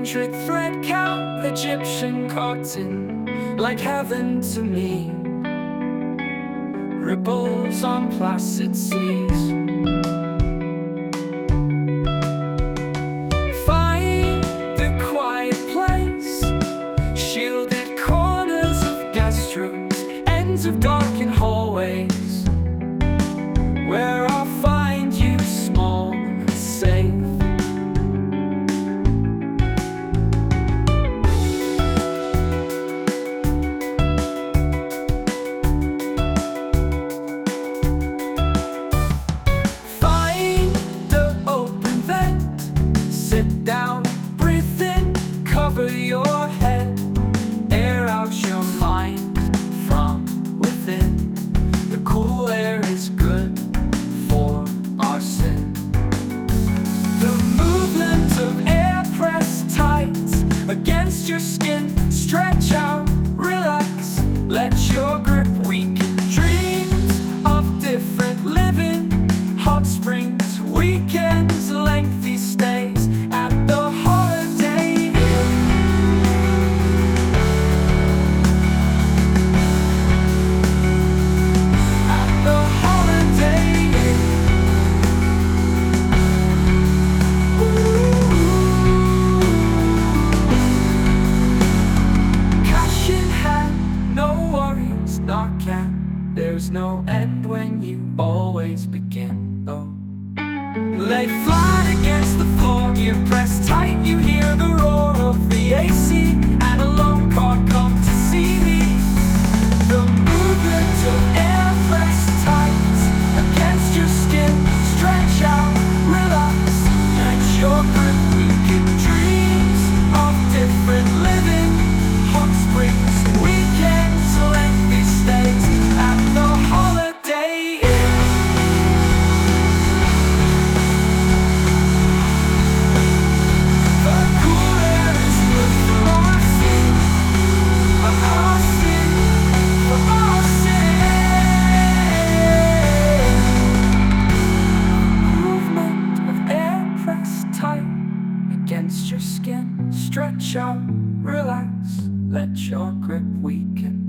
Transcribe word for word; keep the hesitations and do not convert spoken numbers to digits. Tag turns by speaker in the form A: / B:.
A: hundred thread count Egyptian cotton, like heaven to me. Ripples on placid seas. Find the quiet place, shielded corners of guest rooms, ends of darkened hallways, where I'll find you small and safe. Sit down, breathe in, cover your head, air out your mind from within. The cool air is good for our sin. The movement of air pressed tight against your skin. Stretch out, relax, let your grip weaken. Dreams of different living, hot springs, weekends, lengthy stays at the Holiday Inn. At the Holiday Inn. Ooh. Cash in hand, no worries, not can. There's no end when you always begin, though. Lay flat against the floor, gear pressed tight. You hear the roar of the A C, and a lone car come to see me. The movement of air pressed tight against your skin. Stretch out, relax, let your grip weaken. Dreams of different living, hot springs, weekends, lengthy stays at the Holiday Inn. Against your skin, stretch out, relax, let your grip weaken.